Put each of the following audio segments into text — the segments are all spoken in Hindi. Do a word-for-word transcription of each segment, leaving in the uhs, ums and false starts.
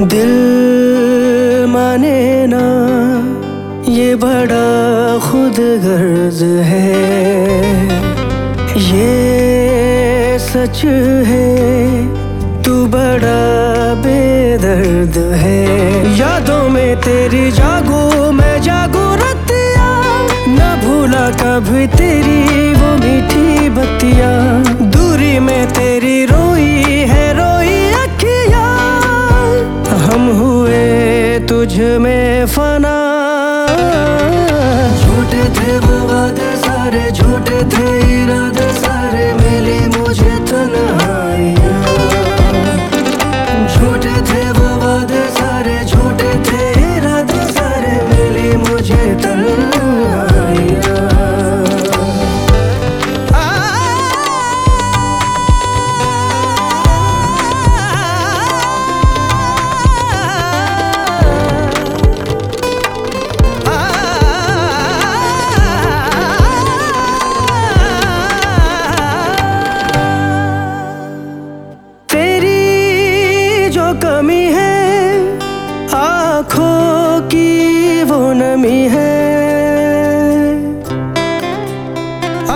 दिल माने ना ये बड़ा खुदगर्ज है, ये सच है तू बड़ा बेदर्द है। यादों में तेरी जागू मैं जागू रतिया, न भूला कभी तेरी वो मीठी बत्तियां। दूरी में तेरी रोई है रोई अखियां, हम हुए तुझ में फना। झूठे थे वो वादे सारे, झूठे थे इरादे सारे, मिली मुझे तन्हाइयां। झूठे थे वो वादे सारे, झूठे थे इरादे सारे, मिली मुझे तन्हाइयां। कमी है आँखों की वो नमी है, आ,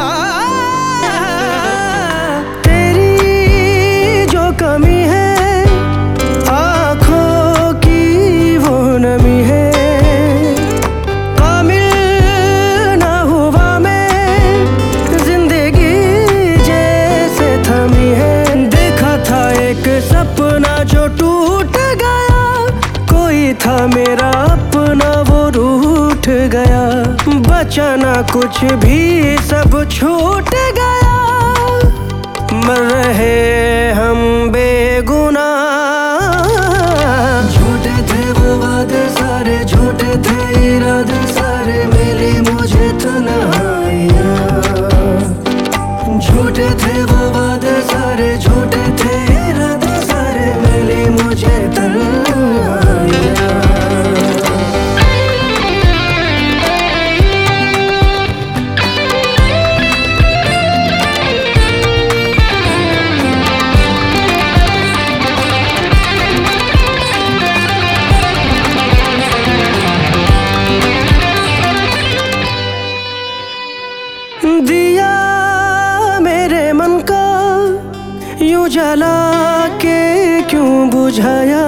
तेरी जो कमी है आँखों की वो नमी है। कामिल ना हुआ मैं जिंदगी जैसे थमी है। देखा था एक सपना जो टूट गया, कोई था मेरा अपना वो रूठ गया। बचा ना कुछ भी सब छूट गया, मर रहे हम बेगुनाह। झूठे थे वो वादे सारे, झूठे थे इरादे सारे, मिली मुझे तन्हाइयां। झूठे थे वो वादे सारे, झूठे थे इरादे सारे, मिली मुझे तन्हाइयां। दिया मेरे मन का यूं जला के क्यों बुझाया।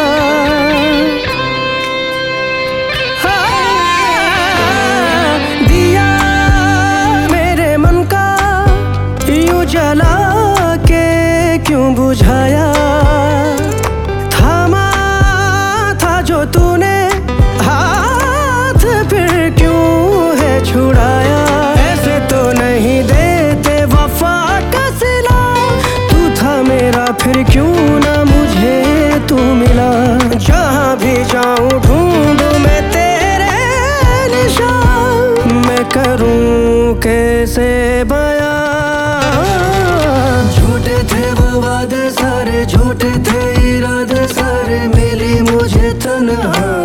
हाँ, दिया मेरे मन का यूं जला के क्यों बुझाया। थामा था जो तूने हाथ, फिर क्यों है छुड़ाया। तो नहीं देते वफा का सिला, तू था मेरा फिर क्यों ना मुझे तू मिला। जहाँ भी जाऊँ ढूंढूं मैं तेरे निशान, मैं करूँ कैसे बयां। झूठे थे वो वादे सारे, झूठे थे इरादे सारे, मिली मुझे तन्हाइयां।